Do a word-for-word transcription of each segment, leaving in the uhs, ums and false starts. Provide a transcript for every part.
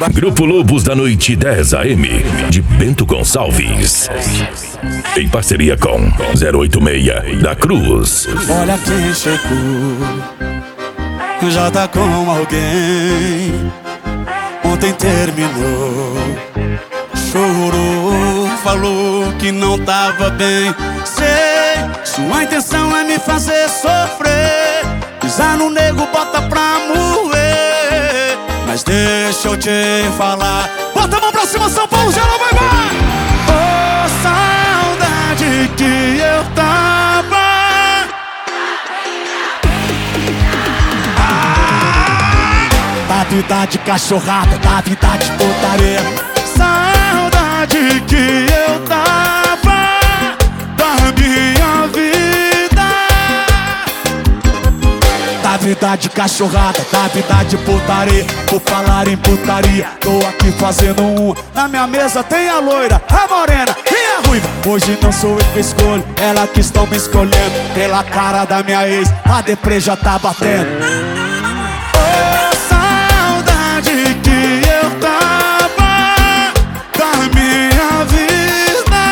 Grupo Lobos da Noite dez A M, de Bento Gonçalves. Em parceria com zero oito seis da Cruz. Olha quem chegou, já tá com alguém. Ontem terminou, chorou, falou que não tava bem. Sei, sua intenção é me fazer sofrer, pisar no nego, bota pra moer. Mas deixa eu te falar, bota a mão pra cima, São Paulo, já não vai mais. Oh, saudade que eu tava. Ah, da vida de cachorrada, da vida de putaria. Saudade que eu tava da minha vida. Da vida de cachorrada, da vida de putaria. Por falar em putaria, tô aqui fazendo um. Na minha mesa tem a loira, a morena e a ruiva. Hoje não sou eu que escolho, ela que estão me escolhendo. Pela cara da minha ex, a deprê já tá batendo. Oh, saudade que eu tava da minha vida.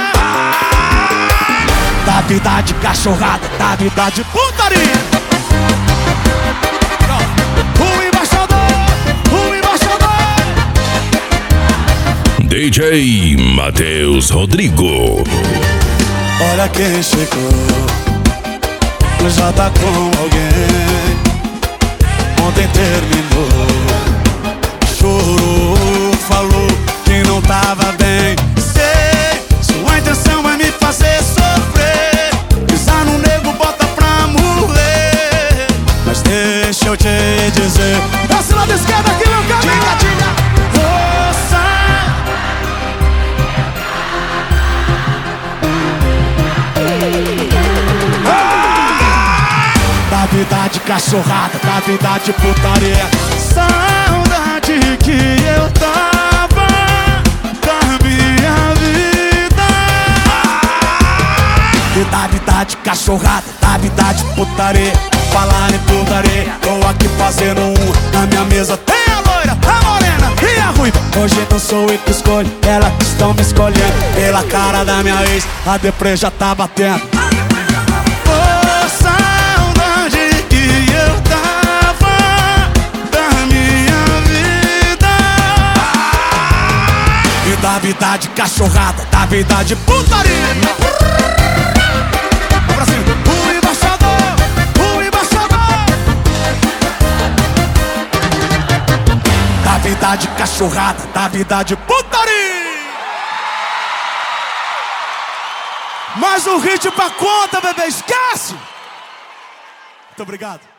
Da vida de cachorrada, da vida de putaria. D J Matheus Rodrigo. Olha quem chegou, já tá com alguém. Ontem terminou, chorou, falou que não tava bem. Sei, sua intenção é me fazer sofrer, pisar no nego, bota pra moer. Mas deixa eu te dizer, desce lá da esquerda aqui, meu caminho. Diga, diga. Da vida de cachorrada, da vida de putaria. Saudade que eu tava da minha vida. E da vida de cachorrada, da vida de putaria. Falar em putaria, tô aqui fazendo um. Na minha mesa tem a loira, a morena e a ruiva. Hoje não sou eu que escolho, ela que estão me escolhendo. Pela cara da minha ex, a deprê já tá batendo. Da vida de cachorrada, da vida de putaria. Brasil, o embaixador, o embaixador. Da vida de cachorrada, da vida de putaria. Mais um hit pra conta, bebê, esquece. Muito obrigado.